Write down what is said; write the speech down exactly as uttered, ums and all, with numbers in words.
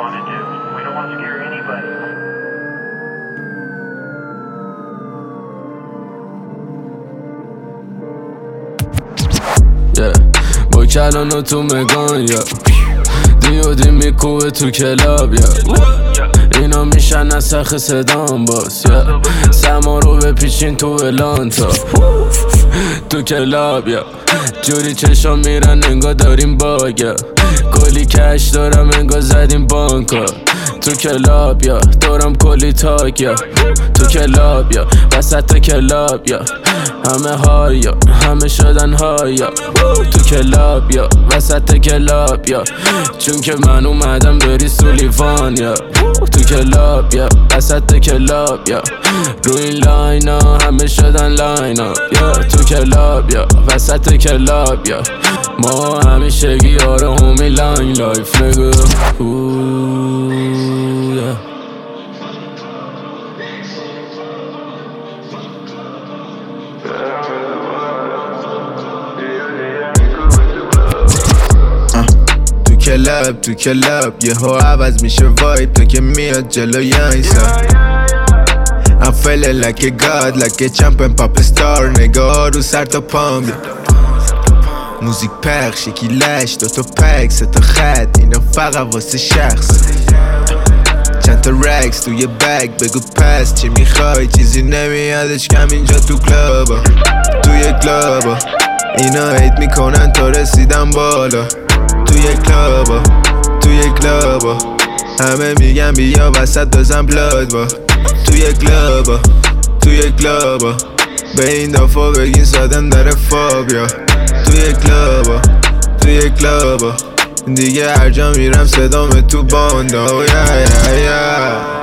want to do. We don't want to scare anybody. Yeah. با کلانو تو مگان یا دیو دی میکوه تو کلاب یا اینا میشن از سخ صدام باز یا سما رو بپیچین تو الانتا تو کلاب یا جوری چشا میرن انگا داریم باگ یا کلی کش دارم انگا زدیم بانکا تو کلاب یا دارم کلی تاک یا تو کلاب یا وسط کلاب یا همه های یا همه شدن های یا تو کلاب یا وسط کلاب یا چون که من اومدم بری سولیوان یا تو کلاب یا وسط کلاب یا رو این لاینا همه شدن لاینا یا تو کلاب یا وسط کلاب یا ما همیشگی آره همی لاین لایف نگو کلاب تو کلاب یه ها عوض میشه وایب تو که میاد جلوی اینسا I'm feeling like a god like a champ and pop star نگاه رو سر تا پام موزیک پخش یکی لش دو تا پک سه تا خط اینا فقط واسه شخص چند تا رکس توی بگ بگو پس چی میخوای چیزی نمیادش کم اینجا تو کلابا توی کلابا اینا هیت میکنن تا رسیدم بالا توی کلابا توی کلابا همه میگن بیا وسط بزن بلاد با توی کلابا توی کلابا به این دفعه بگین سادن داره فابیا توی کلابا توی کلابا دیگه هر جا میرم صدام تو باندا yeah, yeah, yeah.